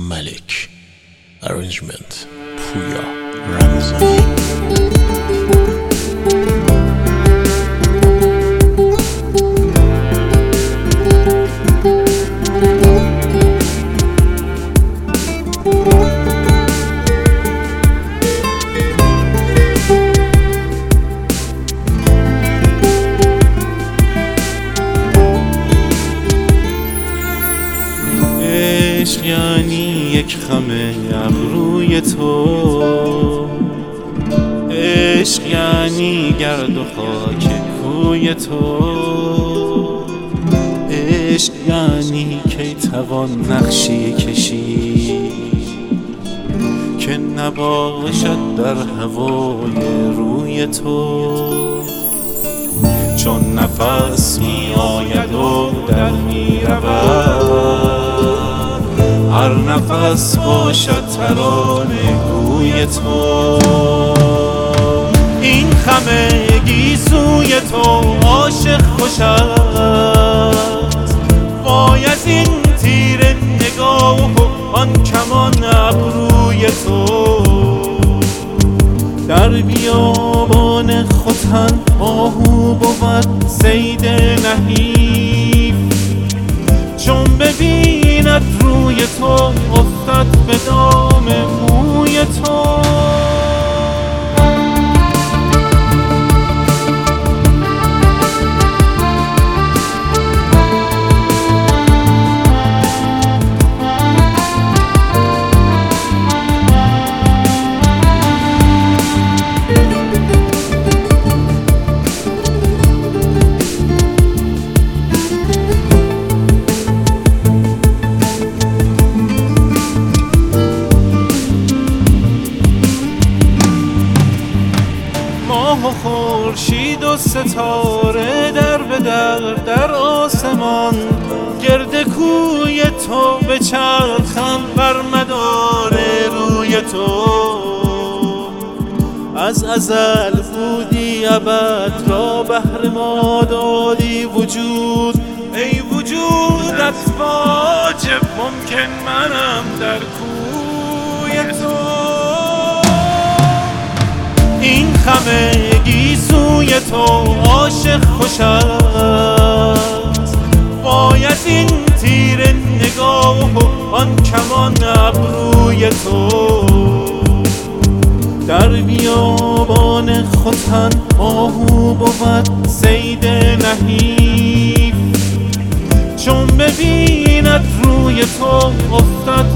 ملک. Arrangement پویا رمضانی. عشق یعنی یک خم ابروی تو، عشق یعنی گرد و خاک کوی تو، عشق یعنی کی توان نقشی کشی که نباشد در هوای روی تو. چون نفس می آید و در می رود، هر نفس باشد ترانه گوی تو. این خم گیسوی تو عاشق خوش است، وای از این تیر نگاه و آن کمان ابروی تو. در بیابان ختن آهو بود صید نحیف، چون ببیند روی تو افتد به دام موی تو. ماه و خورشید و ستاره در به در آسمان، گرد کوی تو به چرخم بر مدار روی تو. از ازل بودی ابد را بهر ما دادی وجود، ای وجودت واجب ممکن منم در کوی تو. این خم گیسوی تو عاشق خوش است، وای از این تیر نگاه و آن کمان ابروی تو. در بیابان ختن آهو بود صید نحیف، چون ببیند روی تو افتد